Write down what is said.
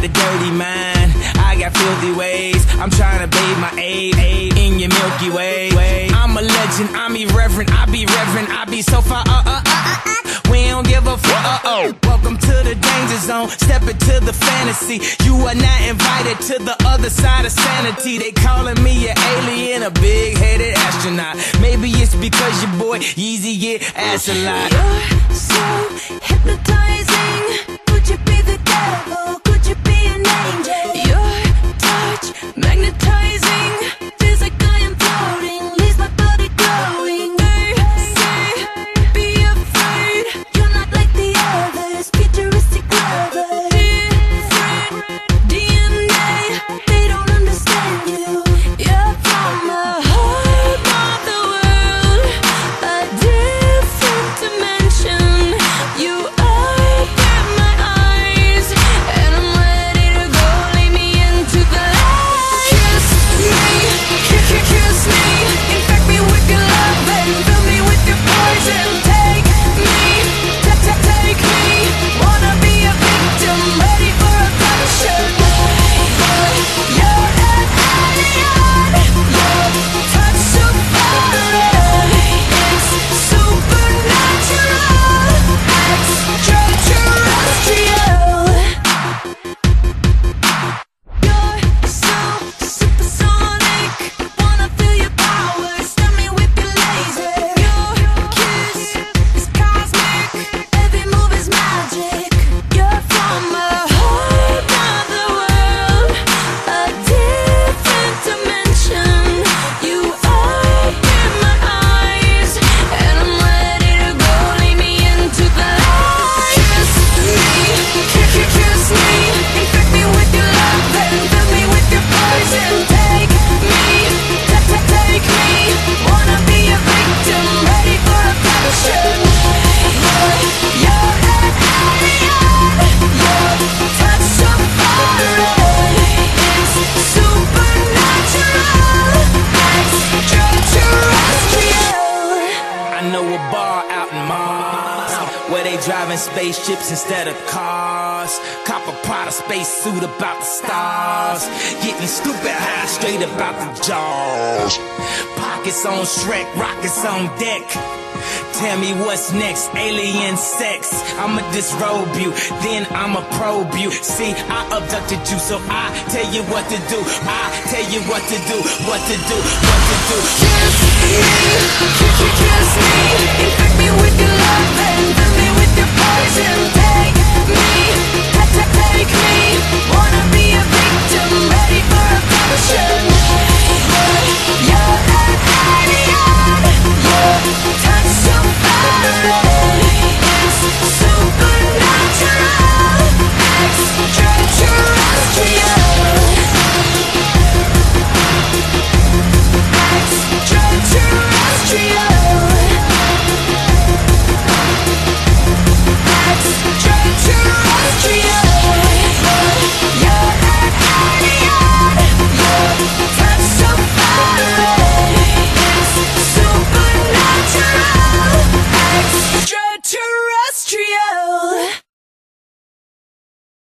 a dirty mind, I got filthy ways. I'm trying to bathe my aid in your Milky Way. I'm a legend, I'm irreverent, I be reverent, I be so far, we don't give a fuck, Welcome to the danger zone, step into the fantasy. You are not invited to the other side of sanity. They calling me an alien, a big-headed astronaut. Maybe it's because your boy Yeezy get ass a lot. You're so hypnotizing. Could you be the devil? Could you be an angel? Your touch magnetizing. Feels like I am floating, leaves my body glowing. They say, be afraid. You're not like the others, futuristic lovers. Different DNA, they don't understand you. You're from the heart of the world, a different dimension. You open my eyes, and I'm ready to go. Lead me into the light. Kiss me, kiss me, infect me with your love and fill me with your poison. Take me, take me, wanna be a victim, ready for a passion. You're an alien, your touch so foreign. It's supernatural, extraterrestrial. You're so supersonic, wanna feel your power, stun me with your laser. Your kiss is cosmic, every move is magic. You're from the heart of the world, a different dimension. You open my eyes, and I'm ready to go. Lead me into the light. Kiss me, infect me with your love and fill me with your poison. Take me, wanna be a victim, ready for a passion. You're an alien, your touch so foreign. It's supernatural, extraterrestrial. I know a bar out in Mars where they driving spaceships instead of cars. Cop a Prada spacesuit about the stars. Getting stupid high straight about the jaws. Pockets on Shrek, rockets on deck. Tell me what's next, alien sex. I'ma disrobe you, then I'ma probe you. See, I abducted you, so I tell you what to do. I tell you what to do, what to do, what to do. Kiss me, kiss